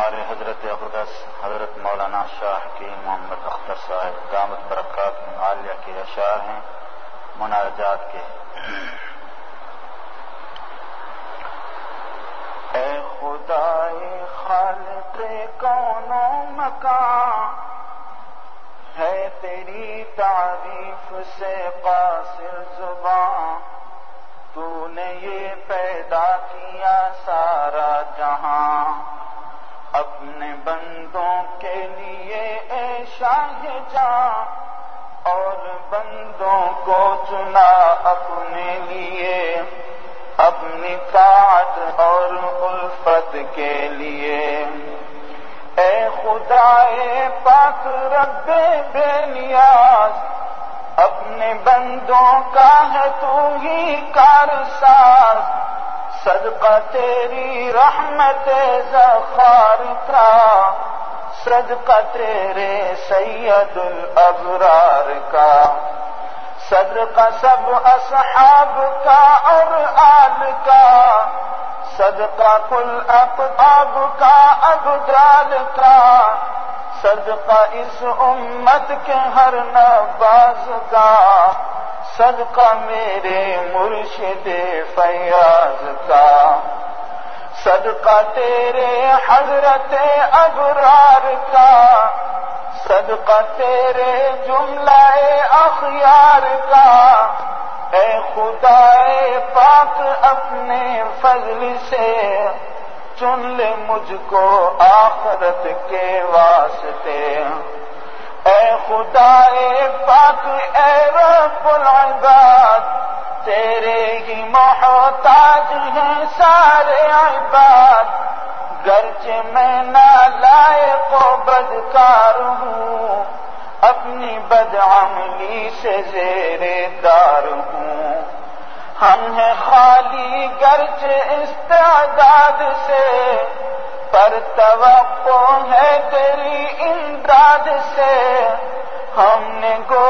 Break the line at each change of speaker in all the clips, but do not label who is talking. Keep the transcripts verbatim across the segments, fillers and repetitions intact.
ہمارے حضرت اقدس حضرت مولانا شاہ حکیم محمد اختر صاحب دامت برکات عالیہ کے اشعار ہیں مناجات کے۔ اے خدائے خالق کون و مکان، ہے تیری تعریف سے قاصر زبان، تو نے یہ پیدا کیا سارا جہاں، اپنے بندوں کے لیے اے شاہ جاں، اور بندوں کو چنا اپنے لیے، اپنی طاعت اور الفت کے لیے۔ اے خدائے پاک رب بے نیاز، اپنے بندوں کا ہے تو ہی کارساز، صدقہ تیری رحمت زخار کا، صدقہ تیرے سید الابرار کا، صدقہ سب اصحاب کا اور آل کا، صدقہ کل اقطاب کا ابدال کا، صدقہ اس امت کے ہر نواز کا، صدقہ میرے مرشد فیاض کا، صدقہ تیرے حضرت ابرار کا، صدقہ تیرے جملہ اخیار کا۔ اے خدائے پاک اپنے فضل سے چن لے مجھ کو آخرت کے واسطے۔ اے خدائے پاک اے رب العباد، تیرے ہی محتاج ہیں سارے عباد، گرچہ میں نالائق و بدکار ہوں، اپنی بدعملی سے زیر دار ہوں۔ ہم ہیں خالی گرچہ استعداد سے، پر توقع ہے تیری امداد سے۔ ہم نے گو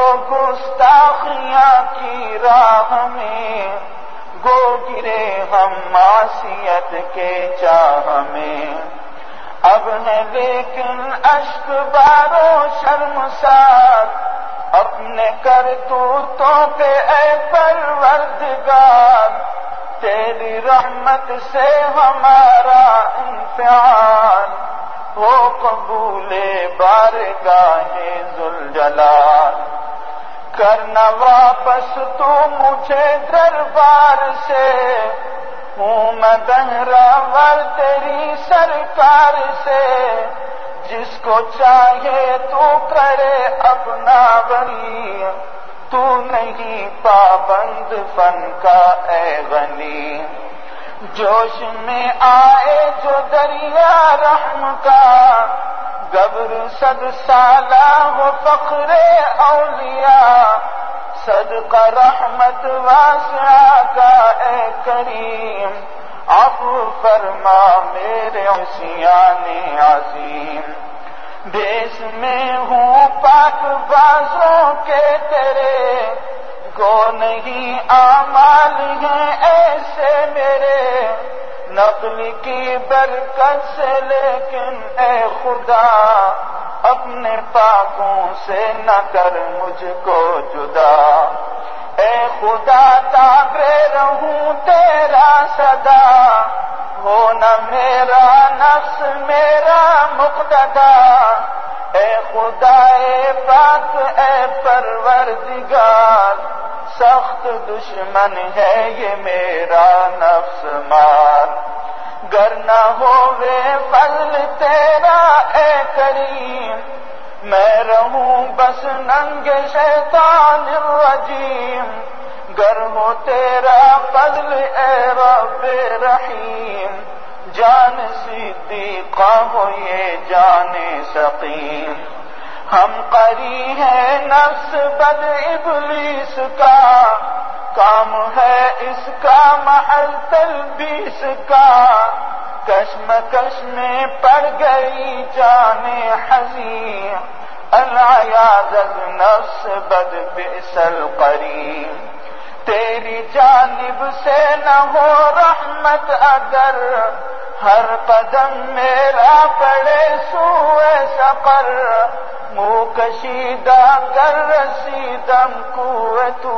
گستاخیاں کی راہ میں، گو گرے ہم معصیت کے چاہ میں، اب ہے لیکن اشک بارو شرمسار، اپنے کرتوتوں پہ اے پروردگار، تیری رحمت سے ہمارا امتحان ہو قبول بارگاہ ذوالجلال۔ کرنا واپس تو مجھے دربار سے، ہوں میں بہراور تیری سرکار سے، جس کو چاہے تو کرے اپنا ولی، تو نہیں پابند فن کا اے غنی۔ جوش میں آئے جو دریا رحم کا، گبر صد سالہ ہو فخر اولیاء، صدقہ رحمت واسعہ کا اے کریم، عفو فرما میرے عصیان عظیم۔ دیس میں ہوں پاک بازوں کے تیرے، گو نہیں اعمال ہیں ایسے میرے، نقل کی برکت سے لیکن اے خدا، اپنے پاکوں سے نہ کر مجھ کو جدا۔ اے خدا تابع رہوں تیرا صدا، ہو نہ میرا نفس میرا مقتدا۔ اے خدائے پاک اے پروردگار، سخت دشمن ہے یہ میرا نفس مار، گر نہ ہووے فضل تیرا اے کریم، میں رہوں بس ننگ شیطان الرجیم، گر ہو تیرا فضل اے رب رحیم، جان صدیقہ ہو یہ جان سقیم۔ ہم قری ہیں نفس بد ابلیس کا، کام ہے اس کا محل تلبیس کا، کشمکش میں پڑ گئی جان حزین، العیاذ نفس بد بئس القرین۔ تیری جانب سے نہ ہو رحمت اگر
ہر قدم میرا پڑے سوئے سقر، منہ کشیدہ کر رسیدم کوئے تو،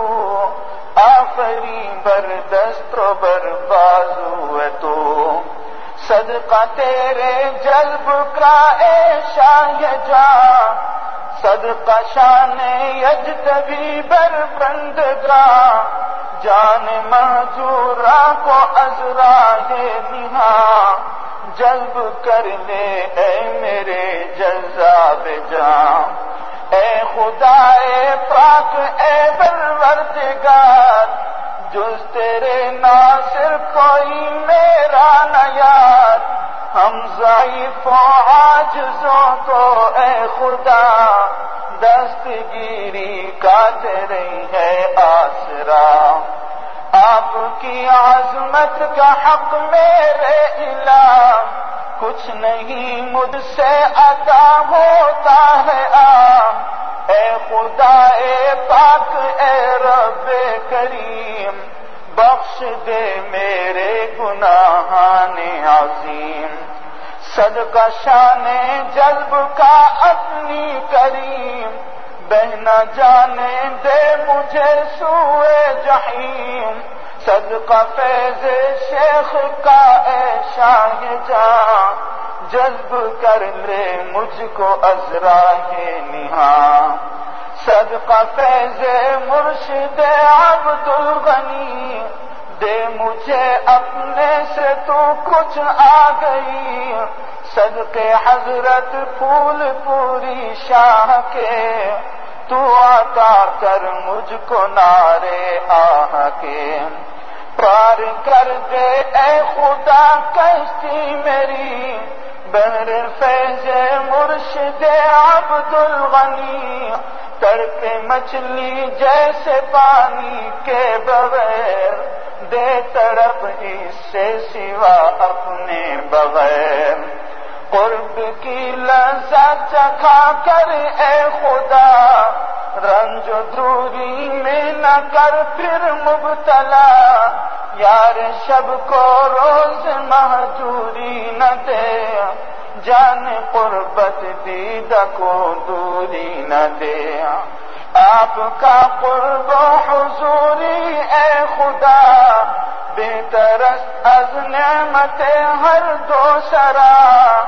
آفری بر دست و بر بازو تو، صدقہ تیرے جلب کا اے شاہ جاں، صدقہ شان یجتبی بر بندگاں، جان مہجورہ کو از راہ نہاں، جلب کر لے اے میرے جذاب جاں، اے خدا اے پاک اے پروردگار، جز تیرے ناصر کوئی میرا نہ یار، ہم ضعیف و عاجزوں کو اے خدا، دستگیری کا تیرے ہے آسرا، آپ کی عظمت کا حق میرے الہ، کچھ نہیں مجھ سے عطا ہوتا ہے عام، اے خدا اے پاک اے رب کریم، بخش دے میرے گناہان عظیم، صدقہ شان جلب کا اپنی کریم، بہ نہ جانے دے مجھے سوئے جحیم، صدقہ فیض شیخ کا اے شاہ جاں، جذب کر لے مجھ کو از راہ نہاں، صدقہ فیض مرشد عبد الغنی، دے مجھے اپنے سے تو کچھ آ گئی، صدقے حضرت پھول پوری شاہ کے، تو عطا کر مجھ کو نعرے آہ کے، پار کر دے اے خدا کشتی میری، بحر فیض مرشد عبد الغنی، تڑپے مچھلی جیسے پانی کے بغیر، دے تڑپ اس سے سوا اپنے بغیر، قرب کی لذت چکھا کر اے خدا، رنج و دوری میں نہ کر پھر مبتلا، یار شب کو روز مہجوری نہ دے، جان قربت دیدہ کو دوری نہ دے، آپ کا قرب و حضوری اے خدا، بہتر از نعمت ہر دو سرا،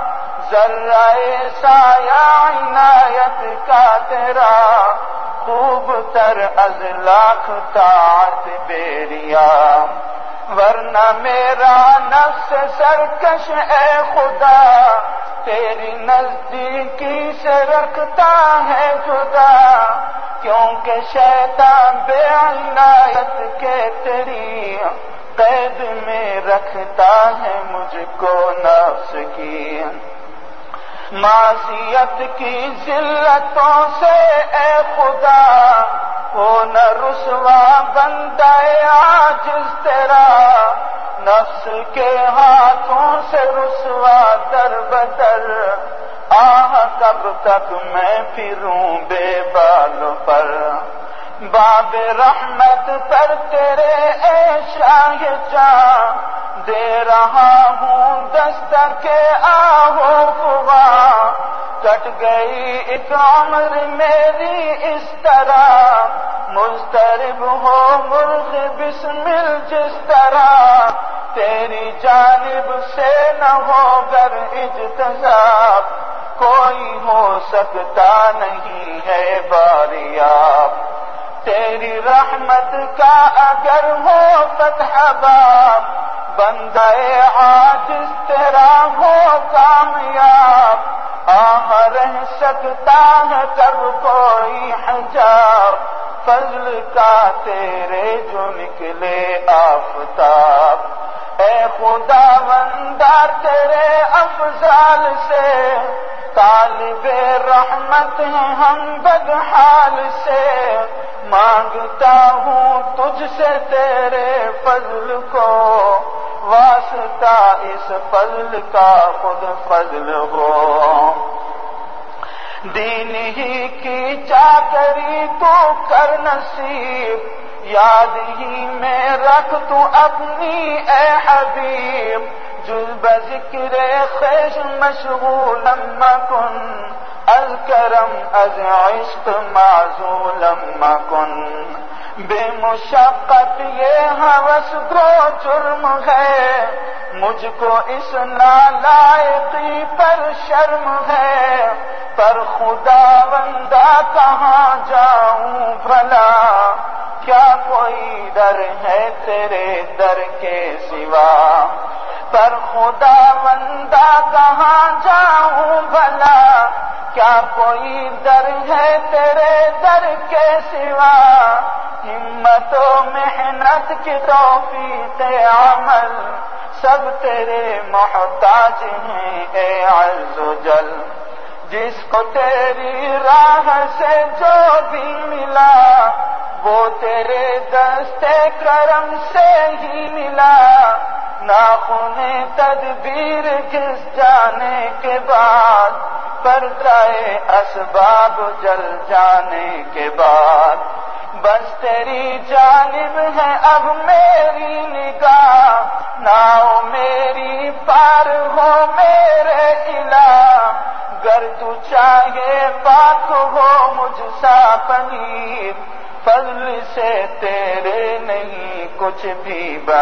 ذرہ سایہ عنایت کا تیرا، خوب تر از لاکھ طاعت بیریا، ورنہ میرا نفس سرکش اے خدا، تیری نزدیکی سے رکھتا ہے جدا، کیونکہ شیطان بے عنایت کے تیری قید میں رکھتا ہے مجھ کو نفس کی، معصیت کی ذلتوں سے اے خدا، ہو نہ رسوا بندہ عاجز تیرا، نفس کے ہاتھوں سے رسوا در بدر، آہ کب تک میں پھروں بے بال پر، باب رحمت پر تیرے اے شاہ جاں، دے رہا ہوں دستک آہو فغاں، کٹ گئی ایک عمر میری اس طرح، مضطرب ہو مرغ بسمل جس طرح، تیری جانب سے نہ ہو گر اجتذاب، کوئی ہو سکتا نہیں ہے باریاب، تیری رحمت کا اگر ہو فتح باب، بندہ عاجز تیرا ہو کامیاب، آہ رہ سکتا ہے کب کوئی حجاب، فضل کا تیرے جو نکلے آفتاب، اے خدا وندار تیرے افضال سے، طالب رحمت ہیں ہم بدحال سے، مانگتا ہوں تجھ سے تیرے فضل کو، واسطہ اس فضل کا خود فضل ہو، دین ہی کی چاکری تو کر نصیب، یاد ہی میں رکھ تو اپنی اے حبیب، جز بذکر خیش مشغولا مکن از کرم از عشق معزولا مکن بے مشقت یہ ہوس گو جرم ہے مجھ کو اس نالائقی پر شرم ہے پر خدا بندہ کہاں جاؤں بھلا کیا کوئی در ہے تیرے در کے سوا پر خدا بندہ کہاں جاؤں بھلا کیا کوئی در ہے تیرے در کے سوا ہمت و محنت کی توفیق عمل سب تیرے محتاج ہیں اے عز و جل جس کو تیری راہ سے جو بھی ملا وہ تیرے دستے کرم سے ہی ملا ناخن تدبیر گھس جانے کے بعد پردائے اسباب جل جانے کے بعد بس تیری جانب ہے اب میری نگاہ ناؤ میری پار ہو میرے الہ گر تو چاہے پاک ہو مجھ سا پنیر فضل سے تیرے نہیں کچھ بھی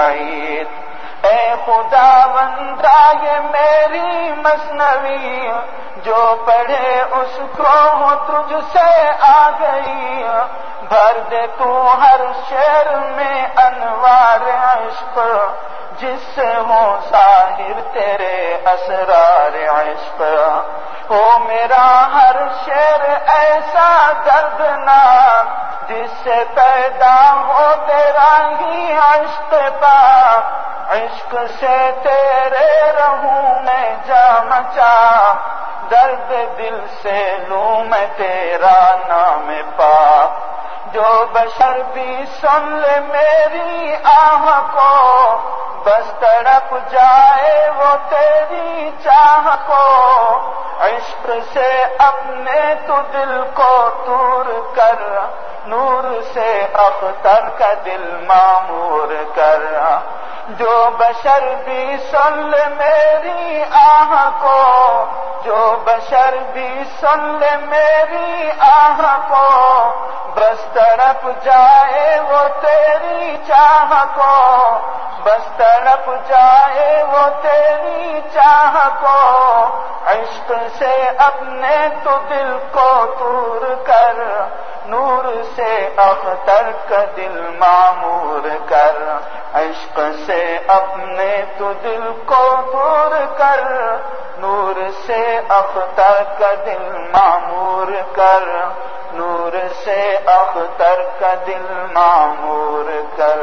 بعید اے خدا بندہ یہ میری مثنوی جو پڑھے اس کو تجھ سے آ گئی بھر دے تو ہر شعر میں انوار عشق جس سے ہو ظاہر تیرے اسرار عشق او میرا ہر شعر ایسا دردناک جس سے پیدا ہو تیرا ہی عشق پاک عشق سے تیرے رہوں میں جا مچا درد دل سے لوں میں تیرا نام پاک جو بشر بھی سن لے میری آہ کو بس تڑپ جائے وہ تیری چاہ کو عشق سے اپنے تو دل کو دور کر نور سے اختر کا دل معمور کر جو بشر بھی سن لے میری آہ کو جو بشر بھی سن لے میری آہ کو بس تڑپ جائے وہ تیری چاہ کو بس تڑپ جائے وہ تیری چاہ کو عشق سے اپنے تو دل کو دور کر نور سے اختر کا دل معمور کر عشق سے اپنے تو دل کو دور کر نور سے اختر کا دل معمور کر نور سے اختر کا دل معمور کر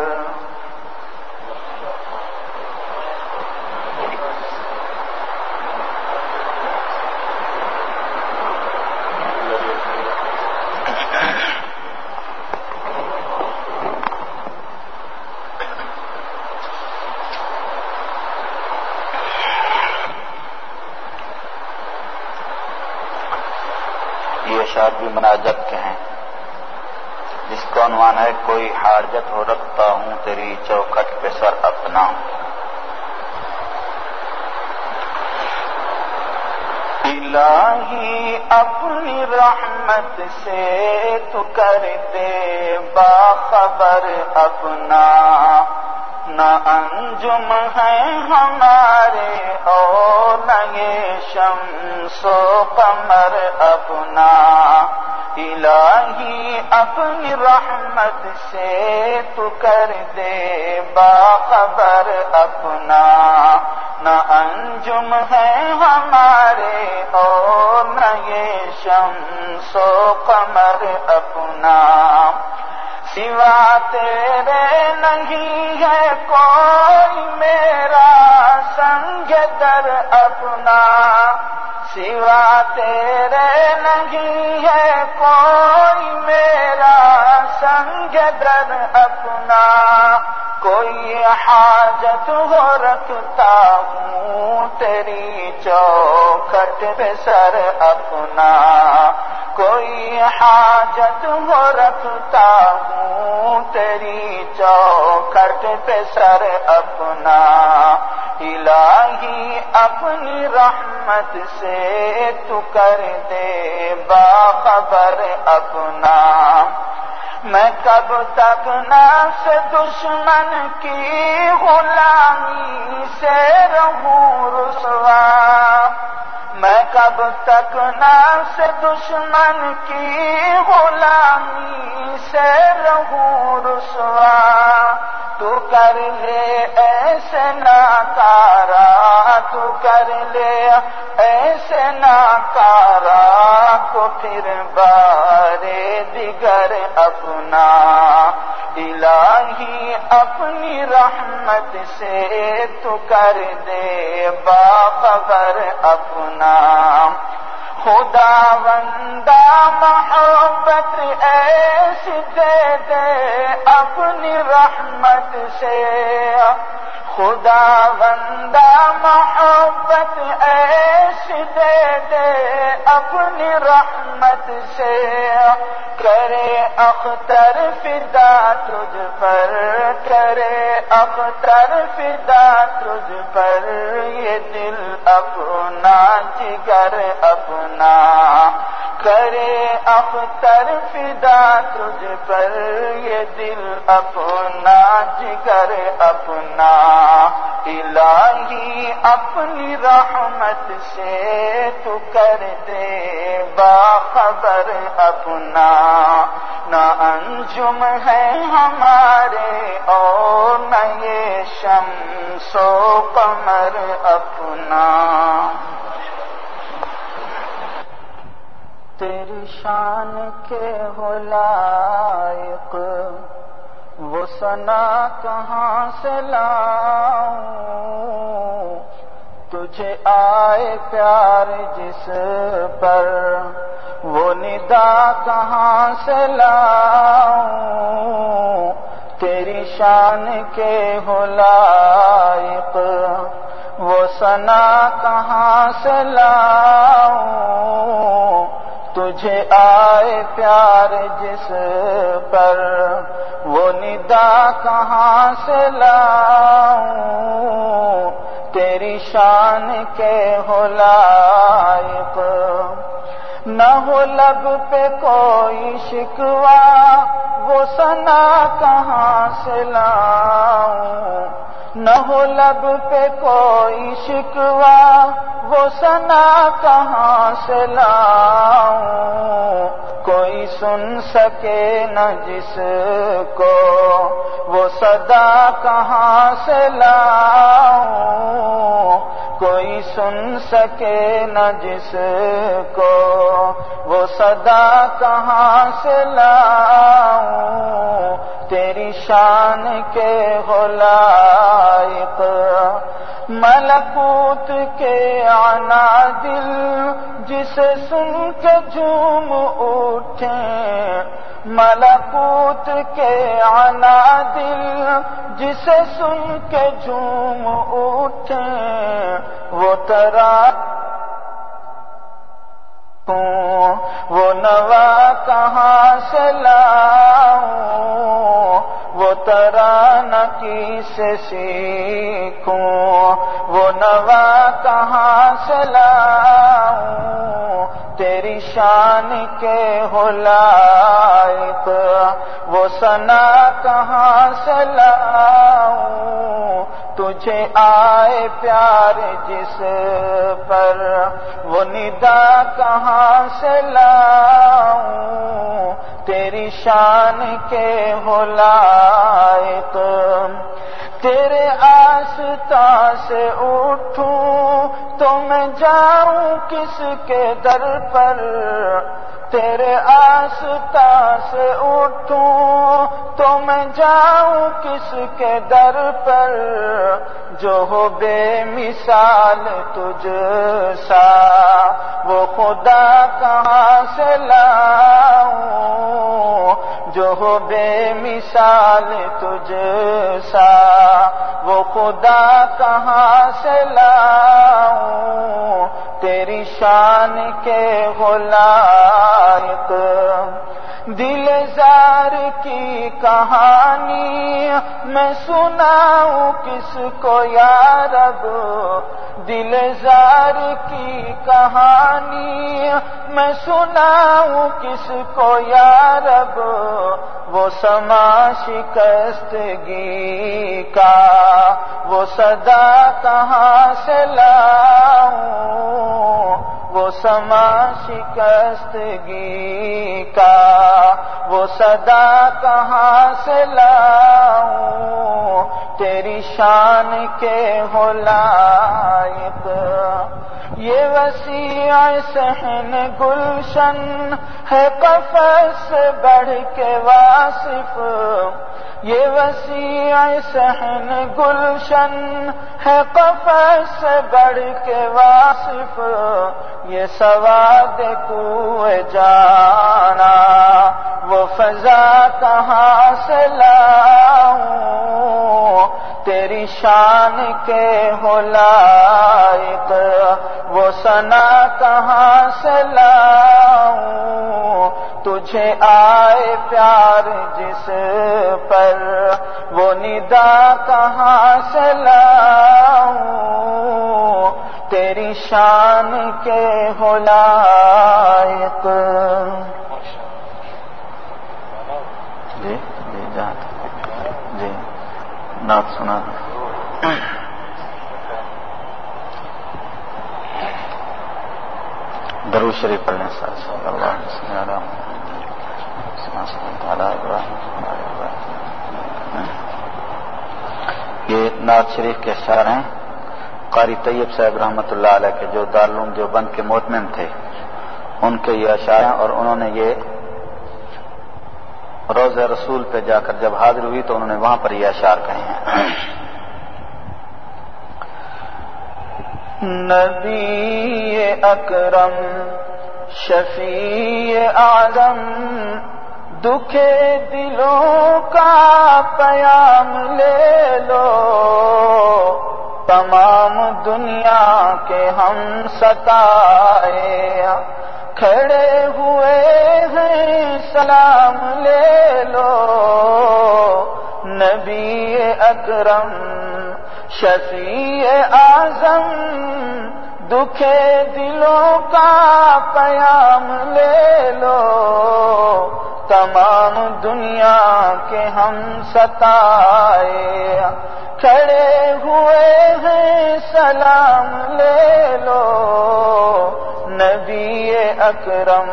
اشعار بھی مناجت کے ہیں جس کا عنوان ہے کوئی حاجت ہو رکھتا ہوں تیری چوکھٹ پہ سر اپنا
الہی اپنی رحمت سے تو کر دے باخبر اپنا نہ انجم ہے ہمارے اور نہ یہ شمس و قمر اپنا الہی اپنی رحمت سے تو کر دے باخبر اپنا نہ انجم ہے ہمارے اور نہ یہ شمس و قمر اپنا سوا تیرے نہیں ہے کوئی میرا سنگ در اپنا سوا تیرے نہیں ہے کوئی میرا سنگ در اپنا کوئی حاجت ہو رکھتا ہوں تیری چوکھٹ پہ سر اپنا کوئی حاجت ہو رکھتا ہوں تیری چوکھٹ پہ سر اپنا الہی اپنی رحمت سے تو کر دے باخبر اپنا، میں کب تک نفس دشمن کی غلامی سے رہوں رسوا، میں کب تک نفس دشمن کی غلامی سے رہوں رسوا، تو کر لے ایسے ناکارا، تو کر لے ایسے ناکارا کو پھر بارے دیگر اپنا، الہی اپنی رحمت سے تو کر دے باخبر اپنا، خدا بندہ محبت ایسی دے دے اپنی رحمت سے، خدا بندہ محبت ایسی دے دے اپنی رحمت سے، کرے اختر فدا تجھ پر، کرے اختر فدا تجھ پر، یہ دل اپنا جگر اپنا، کرے اختر فدا تجھ پر، یہ دل اپنا جگر اپنا، الہی اپنی رحمت سے تو کر دے باخبر اپنا، نہ انجم ہے ہمارے اور نہ یہ شمس و قمر اپنا، تیری شان کے ہو لائق وہ ثنا کہاں سے لاؤں، تجھے آئے پیار جس پر وہ ندا کہاں سے لاؤں، تیری شان کے ہو لائق وہ ثنا کہاں سے لاؤں، تجھے آئے پیار جس پر وہ ندا کہاں سے لاؤں، تیری شان کے ہو لائق، نہ ہو لب پہ کوئی شکوہ وہ ثنا کہاں سے لاؤں، نہ ہو لب پہ کوئی شکوہ وہ ثنا کہاں سے لاؤں، کوئی سن سکے نہ جس کو وہ صدا کہاں سے لاؤں، کوئی سن سکے نہ جس کو وہ صدا کہاں سے لاؤں، تیری شان کے ہو لائق، ملکوت کے عنادل جسے سن کے جھوم اٹھیں، ملکوت کے عنادل جسے سن کے جھوم اٹھیں، وہ ترا وہ نوا کہاں سے لاؤں، وہ ترانہ کیسے سیکھوں، وہ نوا کہاں سے لاؤں، تیری شان کے ہو لائق وہ ثنا کہاں سے لاؤں، تجھے آئے پیار جس پر وہ ندا کہاں سے لاؤں، تیری شان کے ہو لائق، تیرے آستاں سے اٹھوں تو میں جاؤں کس کے در پر، تیرے آستاں سے اٹھوں تو میں جاؤں کس کے در پر، جو ہو بے مثال تجھ سا وہ خدا کہاں سے لاؤں، جو ہو بے مثال تجھ سا وہ خدا کہاں سے لاؤں، تیری شان کے ہو لائق، دل زار کی کہانی میں سناؤں کس کو یا رب دل زار کی کہانی، میں سناؤں کس کو یا رب وہ سما شکستگی کا، وہ صدا کہاں سے لاؤں، وہ سما شکستگی کا، وہ صدا کہاں سے لاؤں، تیری شان کے ہو لائق یہ وسیع صحن گلشن ہے قفس سے بڑھ کے واصف، یہ وسیع صحن گلشن ہے قفس سے بڑھ کے واصف، یہ سواد کوہ جانا وہ فضا کہاں سے لاؤں، تیری شان کے ہو لائق وہ ثنا کہاں سے لاؤں، تجھے آئے پیار جس پر وہ ندا کہاں سے لاؤں، تیری شان کے ہو لائق۔
جی جی جان جی نعت سنا درود شریف پڑھنے صلی اللہ علیہ وسلم۔ یہ نعت شریف کے اشعار ہیں قاری طیب صاحب رحمۃ اللہ علیہ کے، جو دارالعلوم دیوبند کے مہتمم تھے، ان کے یہ اشعار ہیں، اور انہوں نے یہ روضہ رسول پہ جا کر جب حاضر ہوئی تو انہوں نے وہاں پر یہ اشعار کہے ہیں۔
نبی اکرم شفیع اعظم دکھے دلوں کا پیام لے لو، تمام دنیا کے ہم ستائے کھڑے ہوئے ہیں سلام لے لو، نبی اکرم شفیع اعظم دکھے دلوں کا پیام لے لو، تمام دنیا کے ہم ستائے کھڑے ہوئے ہیں سلام لے لو، نبی اکرم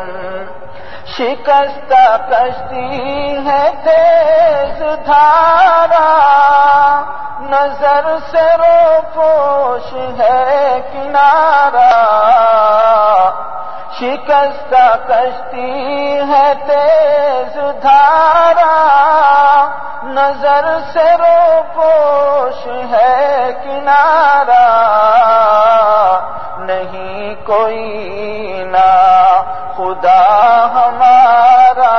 شکستہ کشتی ہے تیز دھارا، نظر سے رو پوش ہے کنارہ، شکستہ کشتی ہے تیز دھارا، نظر سے رو پوش ہے کنارہ، نہیں کوئی نہ خدا ہمارا،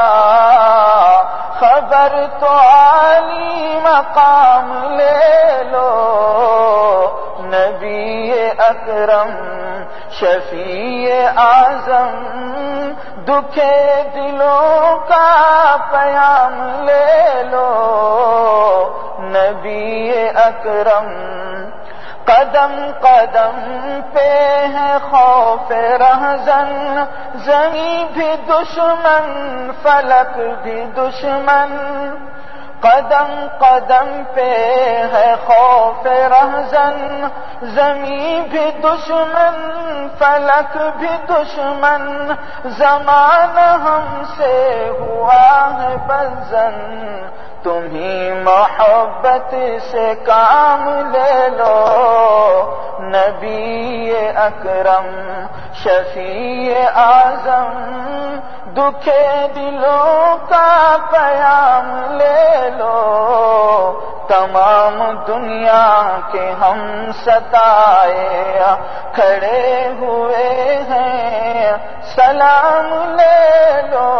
خبر تو عالی مقام لے لو، نبی اکرم شفیع اعظم دکھے دلوں کا پیام لے لو، نبی اکرم قدم قدم پہ ہے خوف رہزن، زمین بھی دشمن فلک بھی دشمن، قدم قدم پہ ہے خوف رہزن، زمین بھی دشمن فلک بھی دشمن، زمانہ ہم سے ہوا ہے بدزن، تمہیں محبت سے کام لے لو، نبی اکرم شفیع اعظم دکھے دلوں کا پیام لے لو، تمام دنیا کے ہم ستائے کھڑے ہوئے ہیں سلام لے لو،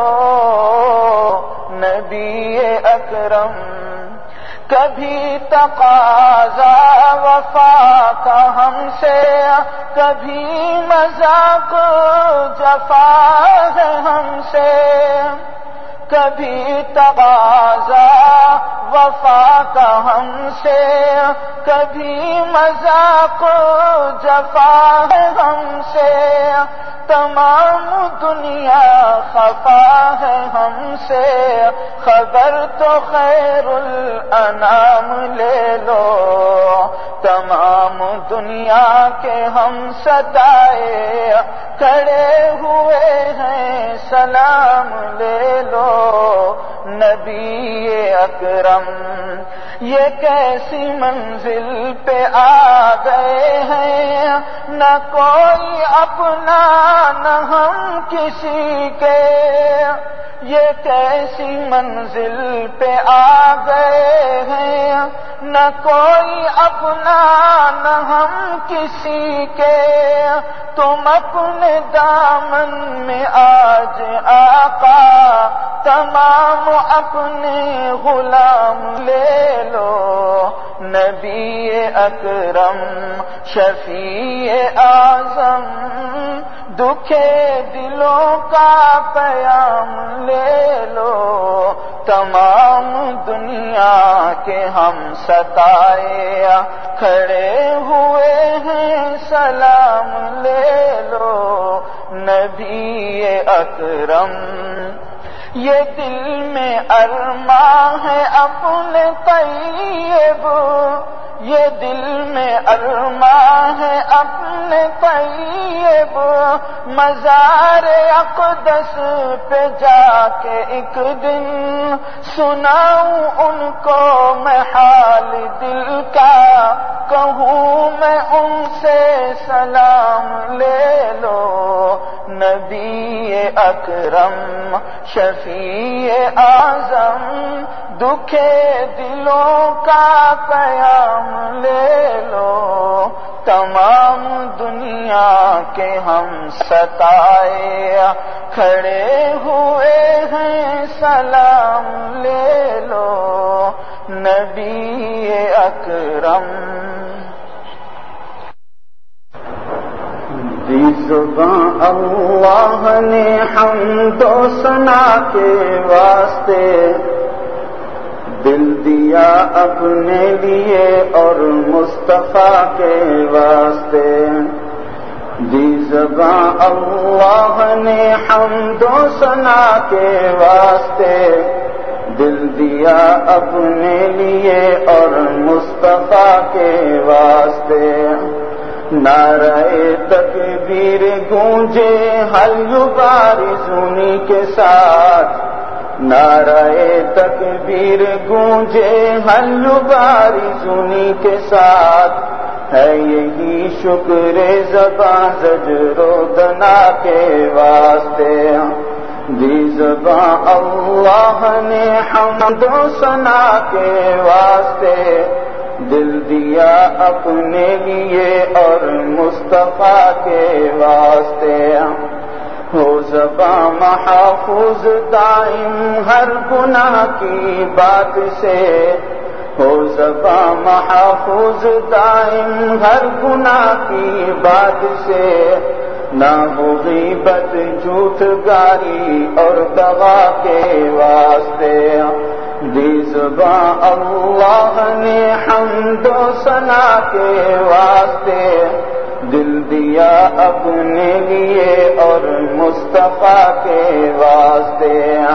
نبی اکرم کبھی تقاضا وفا کا ہم سے، کبھی مذاق جفا ہے ہم سے، کبھی تقاضا وفا کا ہم سے کبھی مذاق جفا ہے ہم سے، تمام دنیا خفا ہے ہم سے، خبر تو خیر الانام لے لو، تمام دنیا کے ہم ستائے کھڑے ہوئے ہیں سلام لے لو، نبی اکرم یہ کیسی منزل پہ آ گئے ہیں، نہ کوئی اپنا نہ ہم کسی کے، یہ کیسی منزل پہ آ گئے ہیں، نہ کوئی اپنا نہ ہم کسی کے، تم اپنے دامن میں آج آقا تمام اپنے غلام لے لو، نبی اکرم شفیع اعظم دکھے دلوں کا پیام لے لو، تمام دنیا کے ہم ستائے کھڑے ہوئے ہیں سلام لے لو، نبی اکرم یہ دل میں ارماں ہے اپنے طیب، یہ دل میں ارماں ہے اپنے طیب، مزار اقدس پہ جا کے ایک دن سناؤں ان کو میں حال دل کا، کہوں میں ان سے سلام لے لو، نبی اکرم شفیع اعظم دکھے دلوں کا پیام لے لو، تمام دنیا کے ہم ستائے کھڑے ہوئے ہیں سلام لے لو، نبی اکرم
دی زباں اللہ نے حمد و ثنا کے واسطے دل دیا اپنے لیے اور مصطفیٰ کے واسطے، دی زباں اللہ نے حمد و ثنا کے واسطے دل دیا اپنے لیے اور مصطفیٰ کے واسطے، نعرہ تکبیر گونجے حل بارزونی کے ساتھ، نعرہ تکبیر گونجے حل بارزونی کے ساتھ، ہے یہی شکر زباں زجر و دنا کے واسطے، دی زباں اللہ نے حمد و ثنا کے واسطے دل دیا اپنے لیے اور مصطفیٰ کے واسطے، ہو زباں محفوظ دائم ہر گناہ کی بات سے، ہو زباں محفوظ دائم ہر گناہ کی بات سے، نہ ہو غیبت جھوٹ گاری اور دغا کے واسطے، دی زباں اللہ نے حمد و ثنا کے واسطے دل دیا اپنے لیے اور مصطفیٰ کے واسطے،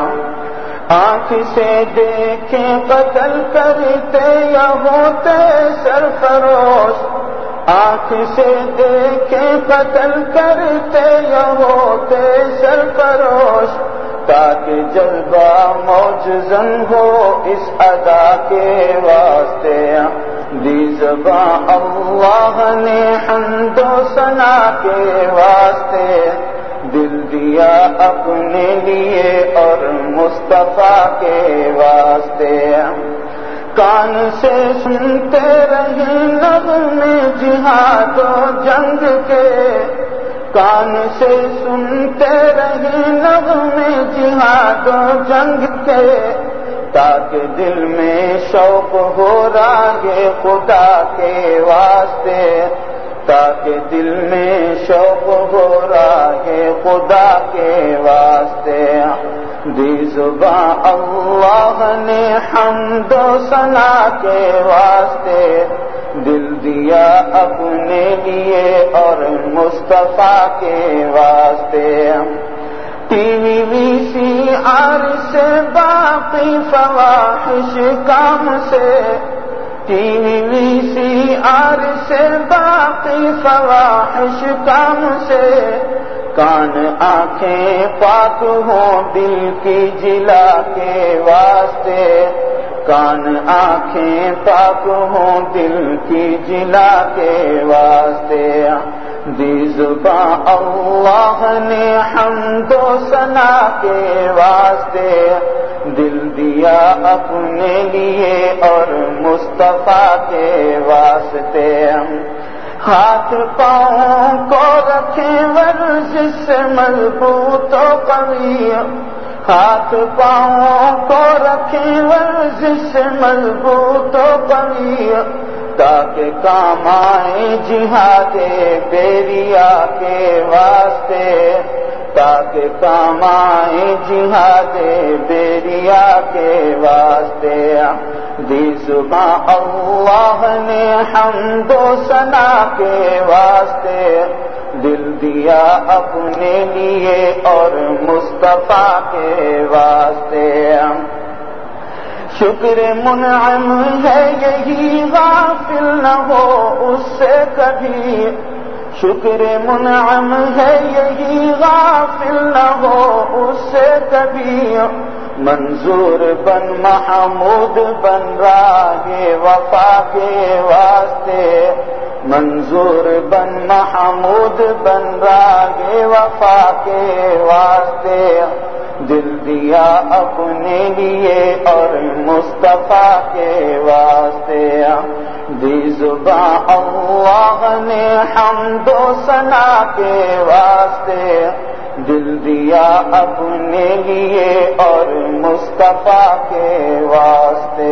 آنکھ سے دیکھیں قتل کرتے یا ہوتے سرفروش، آنکھ سے دیکھیں قتل کرتے یا ہوتے سرفروش، تاکہ جذبہ موجزن ہو اس ادا کے واسطے، دی زباں اللہ نے حمد و ثنا کے واسطے دل دیا اپنے لیے اور مصطفیٰ کے واسطے، کان سے سنتے رہے نغمے جہاد و جنگ کے، کان سے سنتے رہے نغمے جہاد و جنگ کے، تاکہ دل میں شوق ہو راہ خدا کے واسطے، تاکہ دل میں شوق ہو راہ خدا کے واسطے دی زباں اللہ نے حمد و ثنا کے واسطے دل دیا اپنے لیے اور مصطفیٰ کے واسطے ٹی وی وی سی آر سے باقی فواحش کام سے ٹی وی وی سی آر سے باقی فواحش کام سے کان آنکھیں پاک ہوں دل کی جلا کے واسطے کان آنکھیں پاک ہوں دل کی جلا کے واسطے دی زباں اللہ نے حمد و ثنا کے واسطے دل دیا اپنے لیے اور مصطفیٰ کے واسطے ہاتھ پاؤں کو رکھیں ورزش سے مضبوط و قوی ہاتھ پاؤں کو رکھیں ورزش سے مضبوط و قوی تاکہ کام آئے جہاد بیریا کے واسطے تاکہ کام آئے جہاد بیریا کے واسطے دی زباں اللہ نے حمد و ثنا کے واسطے دل دیا اپنے لیے اور مصطفیٰ کے واسطے شکر منعم ہے یہی غافل نہ ہو اس سے کبھی شکر منعم ہے یہی غافل نہ ہو اس سے کبھی منظور بن محمود بن راہ وفا کے واسطے منظور بن محمود بن راہ وفا کے واسطے دل دیا اپنے لیے اور مصطفیٰ کے واسطے دی زباں اللہ نے حمد و ثنا کے واسطے دل دیا اپنے لیے اور مصطفیٰ کے واسطے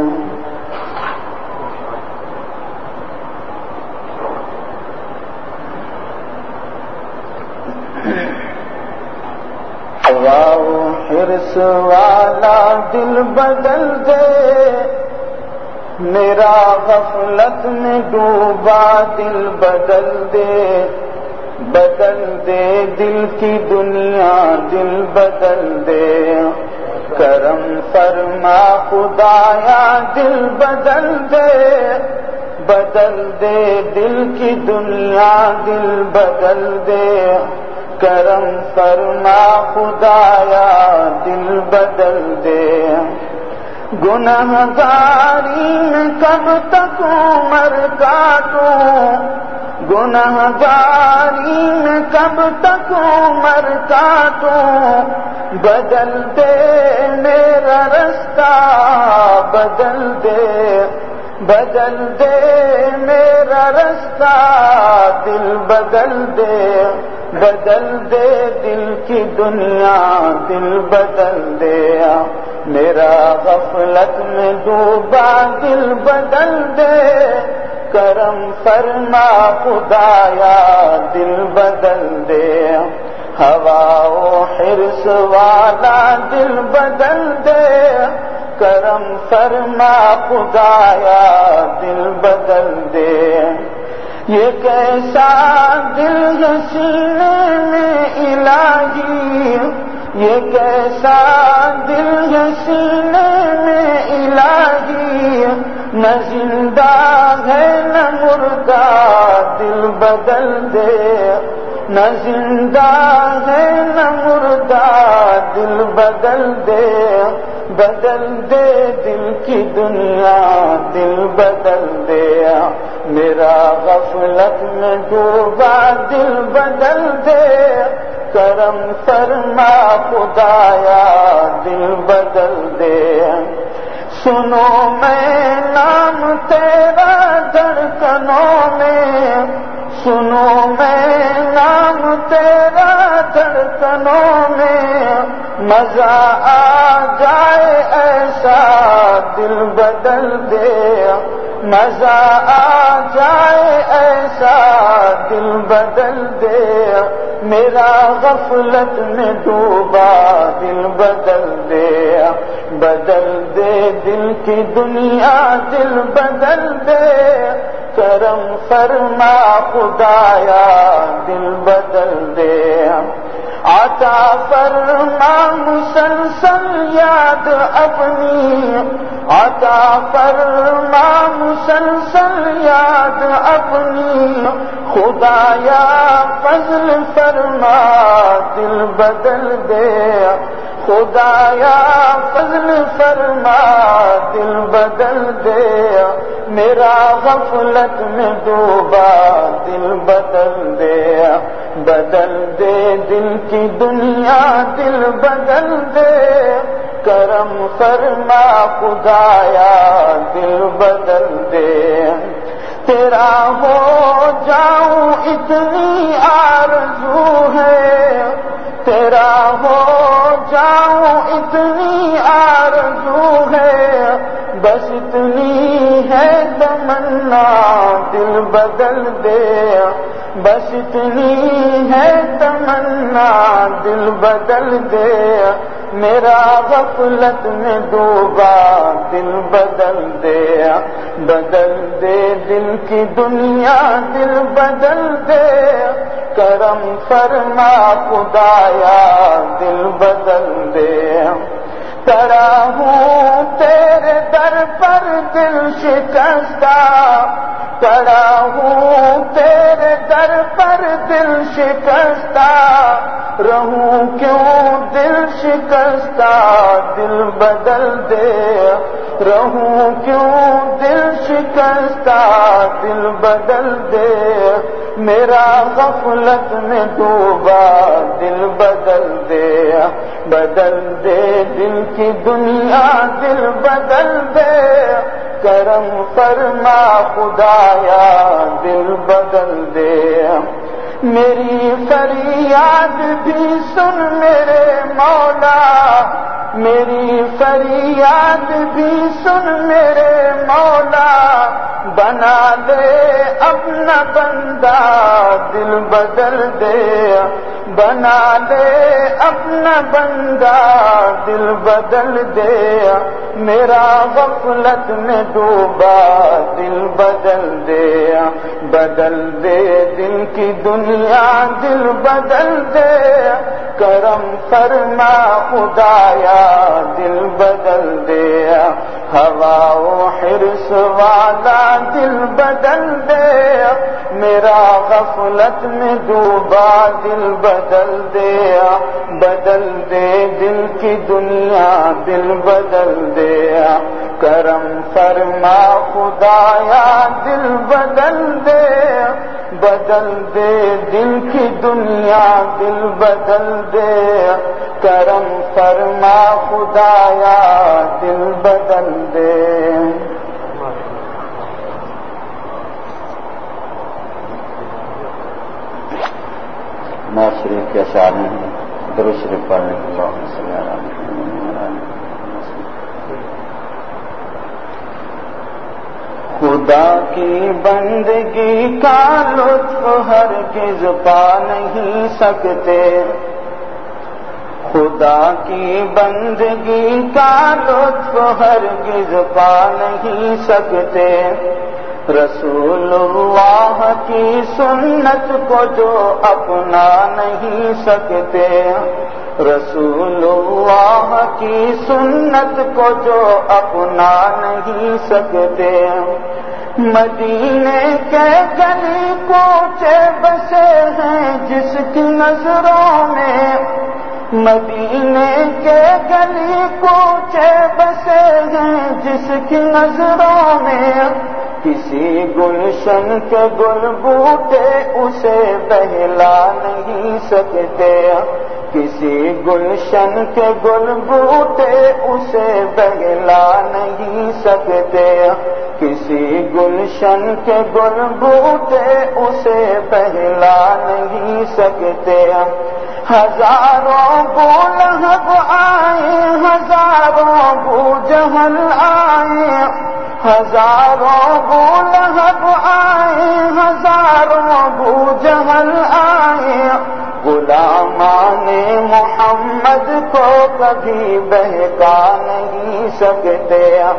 واو حرص والا دل بدل دے میرا غفلت میں ڈوبا دل بدل دے بدل دے دل کی دنیا دل بدل دے کرم فرما خدایا دل بدل دے بدل دے دل کی دنیا دل بدل دے کرم فرما خدایا دل بدل دے گنہگاری میں کب تک عمر کاٹوں گنہگاری میں کب تک عمر کاٹوں بدل دے میرا رستہ بدل دے بدل دے میرا رستہ دل بدل دے بدل دے دل کی دنیا دل بدل دے میرا غفلت میں ڈوبا دل بدل دے کرم فرما خدایا دل بدل دے ہوا و حرص والا دل بدل دے کرم فرما خدایا دل بدل دے یہ کیسا دل ہے سینے میں الہی یہ کیسا دل ہے سینے میں الہی نہ زندہ ہے نہ مردہ دل بدل دے نہ زندہ ہے نہ مردہ دل بدل دے بدل دے دل کی دنیا دل بدل دے میرا غفلت میں ڈوبا دل بدل دے کرم فرما خدایا دل بدل دے سنو میں نام تیرا دھڑکنوں میں سنو میں نام تیرا دھڑکنوں میں مزہ آ جائے ایسا دل بدل دے مزہ آ جائے ایسا دل بدل دے میرا غفلت میں ڈوبا دل بدل دے بدل دے دل کی دنیا دل بدل دے کرم فرما خدایا دل بدل دے عطا فرما مسلسل یاد اپنی عطا فرما مسلسل یاد اپنی خدایا فضل فرما دل بدل دے خدایا فضل فرما دل بدل دے میرا غفلت میں ڈوبا دل بدل دے بدل دے دل کی دنیا دل بدل دے کرم فرما خدایا دل بدل دے تیرا ہو جاؤں اتنی آرزو ہے تیرا ہو جاؤں اتنی آرزو ہے بس اتنی ہے تمنا دل بدل دے بس اتنی ہے تمنا دل بدل دے میرا غفلت میں ڈوبا دل بدل دے بدل دے دل کی دنیا دل بدل دے کرم فرما خدایا دل بدل دے تڑا ہوں تیرے در پر دل شکستہ تڑا ہوں تیرے در پر دل شکستہ رہوں کیوں دل شکستہ دل بدل دے رہوں کیوں دل شکستہ دل بدل دے میرا غفلت میں ڈوبا دل بدل دے بدل دے دل کی دنیا دل بدل دے کرم فرما خدایا دل بدل دے میری فریاد بھی سن میرے مولا میری فریاد بھی سن میرے مولا بنا دے اپنا بندہ دل بدل دے بنا دے اپنا بندہ دل بدل دے میرا غفلت میں ڈوبا دل بدل دے بدل دے دل کی دنیا دل بدل دے کرم فرما خدایا دل بدل دے ہوا و حرص والا دل بدل دے میرا غفلت میں ڈوبا دل بدل دے بدل دے دل کی دنیا دل بدل دے کرم فرما خدایا دل بدل دے بدل دے دل کی دنیا دل بدل دے کرم فرما خدایا دل بدل دے
نواز شریف کے اشعار میں درود شریف پڑھنے کے اللہم صلی اللہ علیہ وسلم
خدا کی بندگی کا لطف ہرگز پا نہیں سکتے خدا کی بندگی کا لطف ہرگز پا نہیں سکتے رسول اللہ کی سنت کو جو اپنا نہیں سکتے رسول اللہ کی سنت کو جو اپنا نہیں سکتے مدینے کے گلی کوچے بسے ہیں جس کی نظروں میں مدینے کے گلی کوچے بسے ہیں جس کی نظروں میں کسی گلشن کے گل بوٹے اسے بہلا نہیں سکتے کسی گلشن کے گل بوٹے اسے بہلا نہیں سکتے کسی گلشن کے گل بوٹے اسے بہلا نہیں سکتے ہزاروں بو لہب آئے ہزاروں بو جہل آئے ہزاروں ابو لہب آئے ہزاروں ابو جہل آئے، غلامان محمد کو کبھی بہکا نہیں سکتے،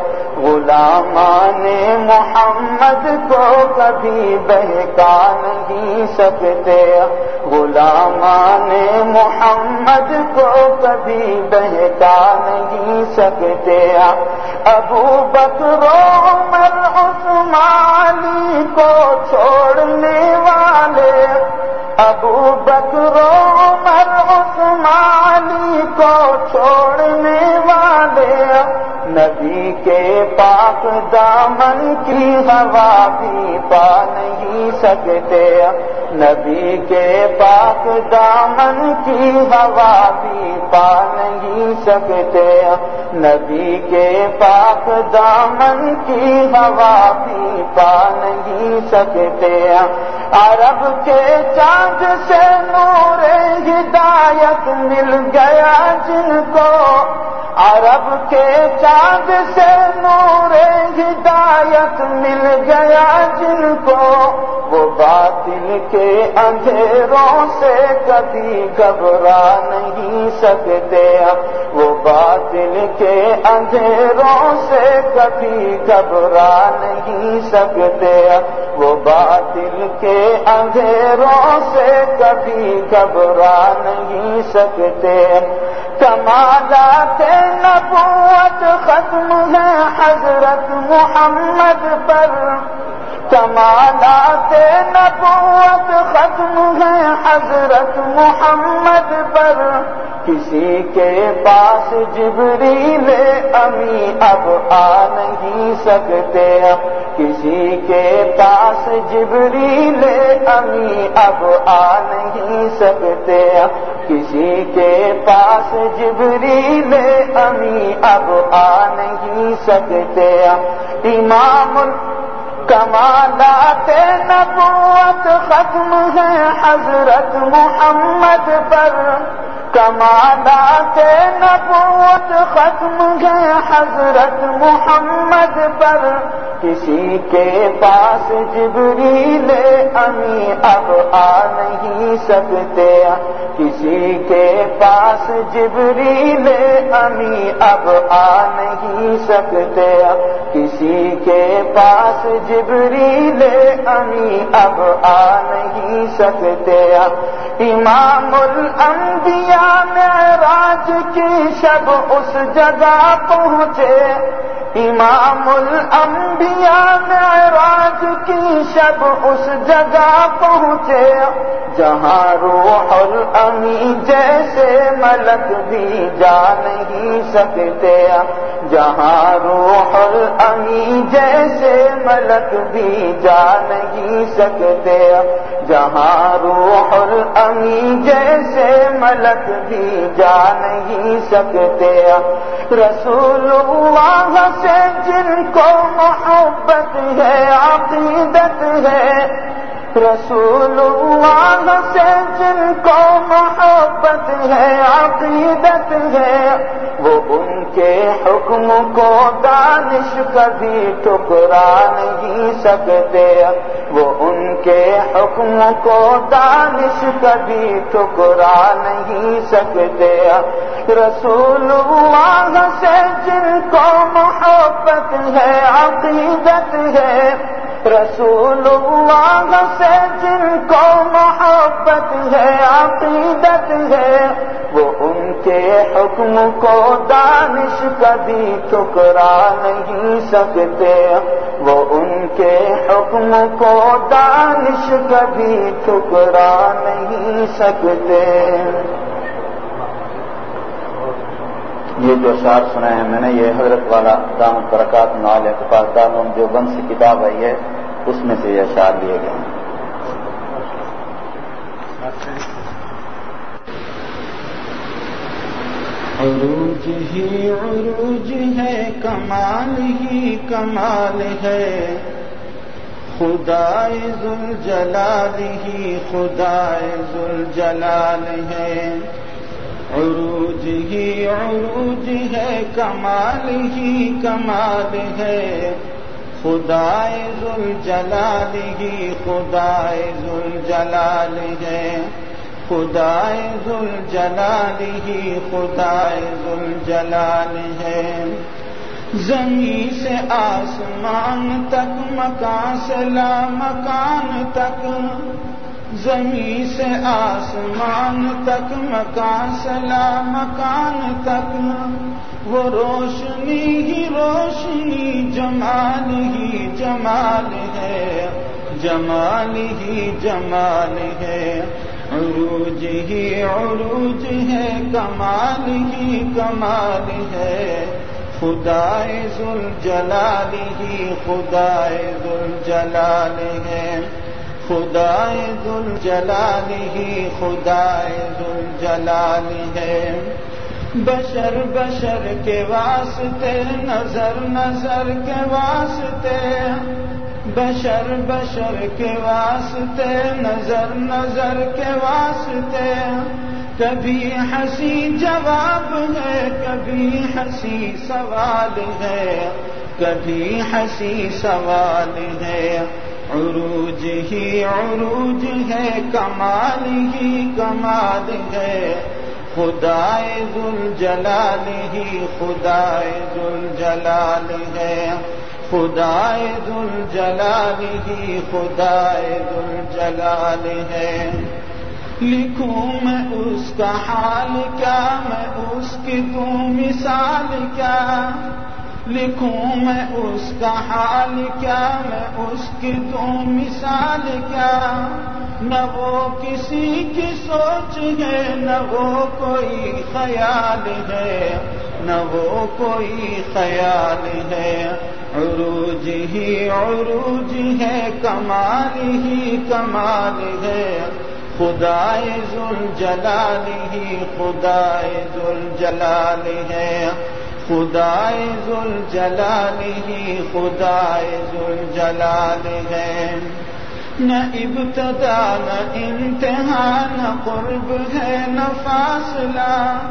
غلامان محمد کو کبھی بہکا نہیں سکتے، غلامان محمد کو کبھی بہکا نہیں سکتے۔ ابو بکر و عمر عثمان علی کو چھوڑنے والے، ابو بکر و عمر عثمان علی کو چھوڑنے والے، نبی کے پاک دامن کی ہوا بھی پا نہیں سکتے، نبی کے پاک دامن کی ہوا بھی پا نہیں سکتے، نبی کے پاک دامن کی ہوا بھی پا نہیں سکتے۔ عرب کے چاند سے نور ہدایت مل گیا جن کو، عرب کے چاند سے نور ہدایت مل گیا جن کو، وہ باطل کے اندھیروں سے کبھی گھبرا نہیں سکتے، وہ باطل کے اندھیروں سے کبھی گھبرا نہیں سکتے، وہ باطل کے اندھیروں سے کبھی گھبرا نہیں سکتے۔ کمالات نبوت ختم ہے حضرت محمد پر، کمالات نبوت ختم ہے حضرت محمد پر، کسی کے پاس جبریل امی اب آ نہیں سکتے، کسی کے پاس جبریل امی اب آ نہیں سکتے، کسی کے پاس جبریل امی اب آ نہیں سکتے۔ امام کمالات نبوت ختم ہے حضرت محمد پر، کمالات نبوت ختم ہے حضرت محمد پر، کسی کے پاس جبریل امی اب آ نہیں سکتے، کسی کے پاس جبریل امی اب آ نہیں سکتے، کسی کے پاس جبریل امی اب آ نہیں سکتے۔ امام الانبیاء معراج کی شب اس جگہ پہنچے، امام الانبیاء معراج کی شب اس جگہ پہنچے، جہاں روح الامی جیسے ملک بھی جا نہیں سکتے، جہاں روح الامی جیسے ملک بھی جا نہیں سکتے، جہاں روح الامی جیسے ملک بھی جا نہیں سکتے۔ رسول اللہ سے جن کو محبت ہے عقیدت ہے، رسول اللہ سے جن کو محبت ہے عقیدت ہے، وہ ان کے حکم کو دانش کبھی ٹکرا نہیں سکتے، وہ ان کے حکم کو دانش کبھی ٹکرا نہیں سکتے۔ رسول اللہ سے جن کو محبت ہے عقیدت ہے، رسول اللہ سے جن کو محبت ہے عقیدت ہے، وہ ان کے حکم کو دانش کبھی ٹکرا نہیں سکتے، وہ ان کے حکم کو دانش کبھی ٹکرا نہیں سکتے۔
یہ جو اشعار سنا ہے میں نے، یہ حضرت والا دامت برکات عالیہ کے پاس دارالعلوم دیوبند سے کتاب آئی ہے، اس میں سے یہ اشعار لیے گئے ہیں۔
عروج ہی عروج ہے، کمال ہی کمال ہے، خدائے ذوالجلال ہی خدائے ذوالجلال ہے۔ عروج ہی عروج ہے، کمال ہی کمال ہے، خدائے ذوالجلال ہی خدائے ذوالجلال ہے، خدائے ذوالجلال ہی خدائے ذوالجلال ہے۔ زمین سے آسمان تک، مکان سے لامکان تک، زمین سے آسمان تک، مکان سے لامکان تک، وہ روشنی ہی روشنی، جمال ہی جمال ہے، جمال ہی جمال ہے، عروج ہی عروج ہے، کمال ہی کمال ہے، خدائے ذوالجلال ہی خدائے ذوالجلال ہے، خدائے ذوالجلال ہی خدائے ذوالجلال ہے۔ بشر بشر کے واسطے، نظر نظر کے واسطے، بشر بشر کے واسطے، نظر نظر کے واسطے، کبھی ہنسی جواب ہے، کبھی ہنسی سوال ہے، کبھی ہنسی سوال ہے، عروج ہی عروج ہے، کمال ہی کمال ہے، خدائے ذوالجلال ہی خدائے ذوالجلال ہے، خدائے ذوالجلال ہی خدائے ذوالجلال ہے۔ لکھوں میں اس کا حال کیا، میں اس کی دوں مثال کیا، لکھوں میں اس کا حال کیا، میں اس کی دوں مثال کیا، نہ وہ کسی کی سوچ ہے، نہ وہ کوئی خیال ہے، نہ وہ کوئی خیال ہے، عروج ہی عروج ہے، کمال ہی کمال ہے، خدائے ذوالجلال ہی خدائے ذوالجلال ہے، خدائے ذوالجلال ہی خدائے ذوالجلال ہے۔ نہ ابتدا نہ انتہا، نہ قرب ہے نہ فاصلہ،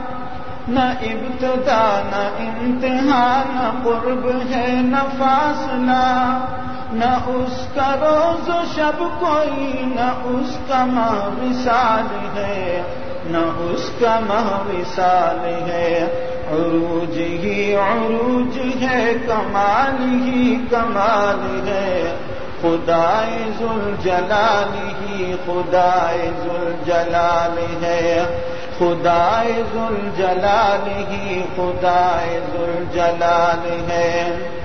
نہ ابتدا نہ انتہا، نہ قرب ہے نہ فاصلہ، نہ اس کا روز و شب کوئی، نہ اس کا ماہ وصال ہے، نہ اس کا ماہ وصال ہے، عروج ہی عروج ہے، کمال ہی کمال ہے، خدائے ذوالجلال ہی خدائے ذوالجلال ہے، خدائے ذوالجلال ہی خدائے ذوالجلال ہے۔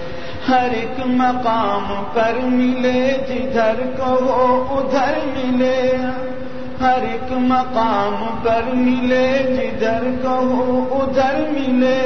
ہر ایک مقام پر ملے، جدھر کہو ادھر ملے، ہر ایک مقام پر ملے، جدھر کہو ادھر ملے،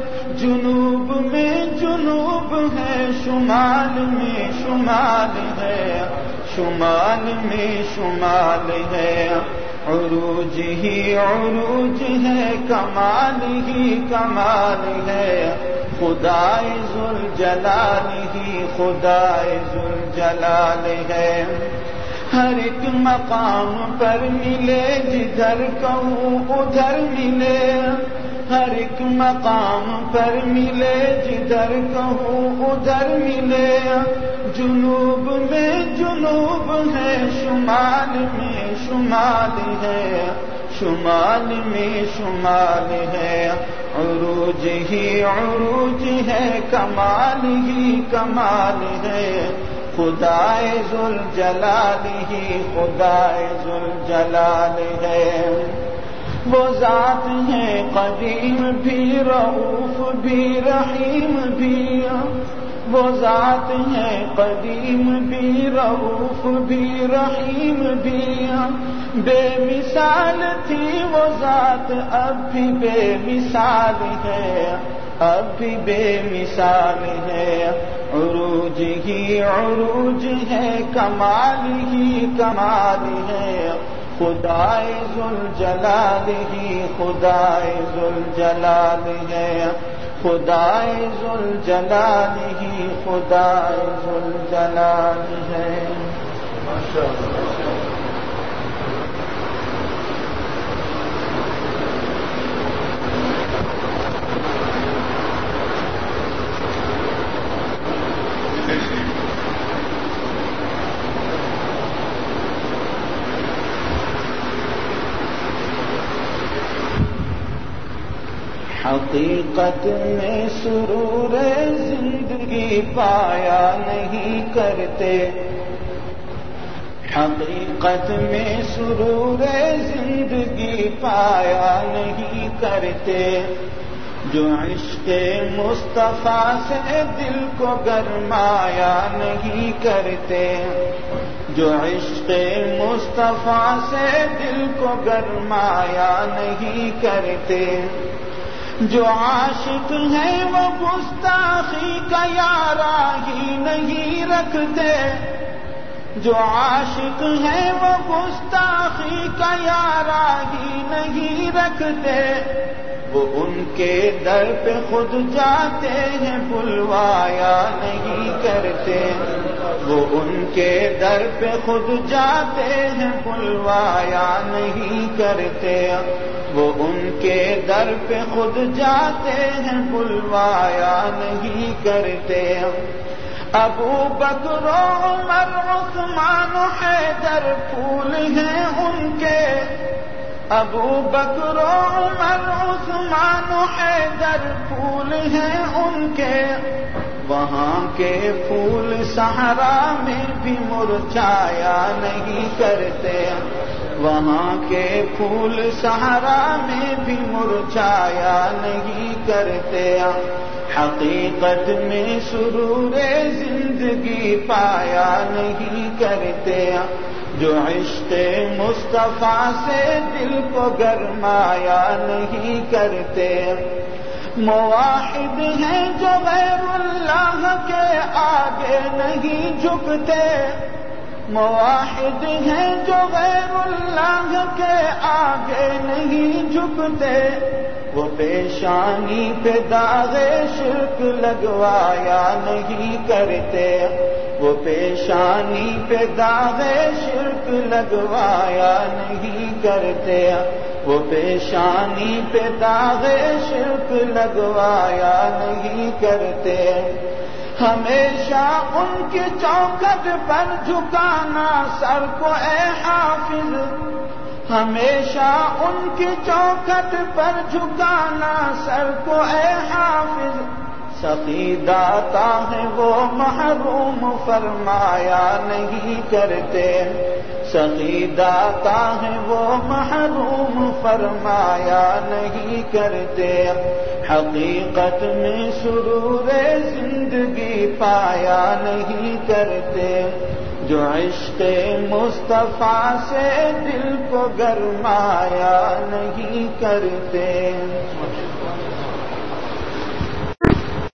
جنوب میں جنوب ہے، شمال میں شمال ہے، شمال میں شمال ہے، عروج ہی عروج ہے، کمال ہی کمال ہے، خدائے ذوالجلال ہی خدائے ذوالجلال ہے۔ ہر ایک مقام پر ملے، جدھر کہوں ادھر ملے، ہر ایک مقام پر ملے، جدھر کہوں ادھر ملے، جنوب میں جنوب ہے، شمال میں شمال ہے، شمال میں شمال ہے، عروج ہی عروج ہے، کمال ہی کمال ہے، خدائے ذوالجلال ہی خدائے ذوالجلال ہے۔ وہ ذات ہے قدیم بھی، رؤوف بھی، رحیم بھی، وہ ذات ہے قدیم بھی، رؤوف بھی، رحیم بھی، بے مثال تھی وہ ذات، اب بھی بے مثال ہے، اب بھی بے مثال ہے، عروج ہی عروج ہے، کمال ہی کمال ہے، خدائے ذوالجلال ہی خدائے ذوالجلال ہے، خدائے ذوالجلال ہی خدائے ذوالجلال ہے۔
Thank you.
حقیقت میں سرور زندگی پایا نہیں کرتے، حقیقت میں سرور زندگی پایا نہیں کرتے، جو عشق مصطفیٰ سے دل کو گرمایا نہیں کرتے، جو عشق مصطفیٰ سے دل کو گرمایا نہیں کرتے، جو عاشق ہیں وہ گستاخی کا یارا ہی نہیں رکھتے، جو عاشق ہیں وہ گستاخی کا یارا ہی نہیں رکھتے، وہ ان کے در پہ خود جاتے ہیں بلوایا نہیں کرتے، وہ ان کے در پہ خود جاتے ہیں بلوایا نہیں کرتے، وہ ان کے در پہ خود جاتے ہیں بلوایا نہیں کرتے۔ ابو بکر و عمر عثمان و حیدر پھول ہیں ان کے، ابو بکر و عمر عثمان و حیدر پھول ہیں ان کے، وہاں کے پھول صحرا میں بھی مرجھایا نہیں کرتے، وہاں کے پھول صحرا میں بھی مرجھایا نہیں کرتے، حقیقت میں سرور زندگی پایا نہیں کرتے، جو عشق مصطفیٰ سے دل کو گرمایا نہیں کرتے، موحد ہیں جو غیر اللہ کے آگے نہیں جھکتے، موحد ہیں جو غیر اللہ کے آگے نہیں جھکتے، وہ پیشانی پہ داغ شرک لگوایا نہیں کرتے، وہ پیشانی پہ داغ شرک لگوایا نہیں کرتے، وہ پیشانی پہ داغ شرک لگوایا نہیں کرتے، ہمیشہ ان کی چوکھٹ پر جھکانا سر کو اے حافظ، ہمیشہ ان کی چوکھٹ پر جھکانا سر کو اے حافظ، سخی داتا ہے وہ محروم فرمایا نہیں کرتے، سخی داتا ہے وہ محروم فرمایا نہیں کرتے، حقیقت میں سرور زندگی پایا نہیں کرتے، جو عشق مصطفیٰ سے دل کو گرمایا نہیں کرتے۔